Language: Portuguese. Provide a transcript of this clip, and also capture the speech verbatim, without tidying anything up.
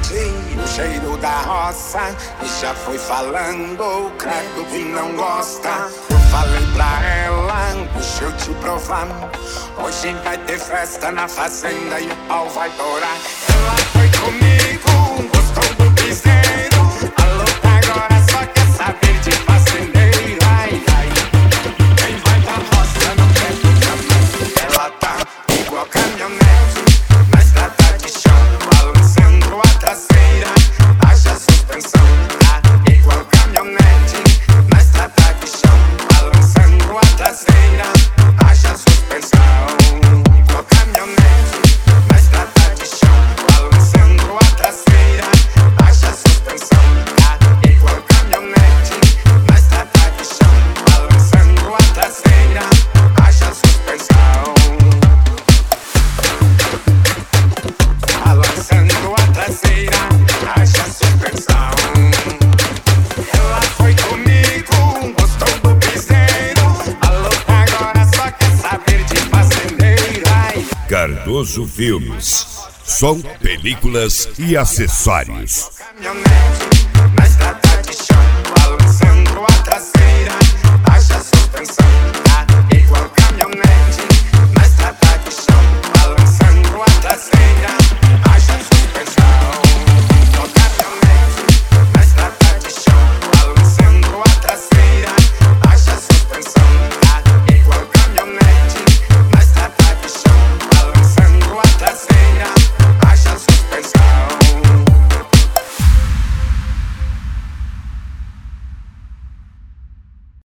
senti o cheiro da roça e já foi falando, credo que não gosta. Eu falei pra ela, deixa eu te provar, hoje vai ter festa na fazenda e o pau vai torar. Ela foi comigo, gostou do piseiro, a louca agora só quer saber de fazendeiro. Ai, ai, quem vai pra roça não quer ficar mais. Ela tá igual caminhonete na estrada de chão, balançando a traseira, haja suspensão. Tá igual caminhonete na estrada de chão, balançando a traseira, haja suspensão. Igual caminhonete na estrada de chão, balançando a traseira, haja suspensão. Tá igual caminhonete na estrada de chão, balançando a traseira, haja suspensão. Balançando a traseira, haja suspensão. Ela foi comigo, gostou do piseiro, a louca agora só quer saber de fazendeiro. Ai. Cardoso Filmes, som, películas e acessórios. Caminhonete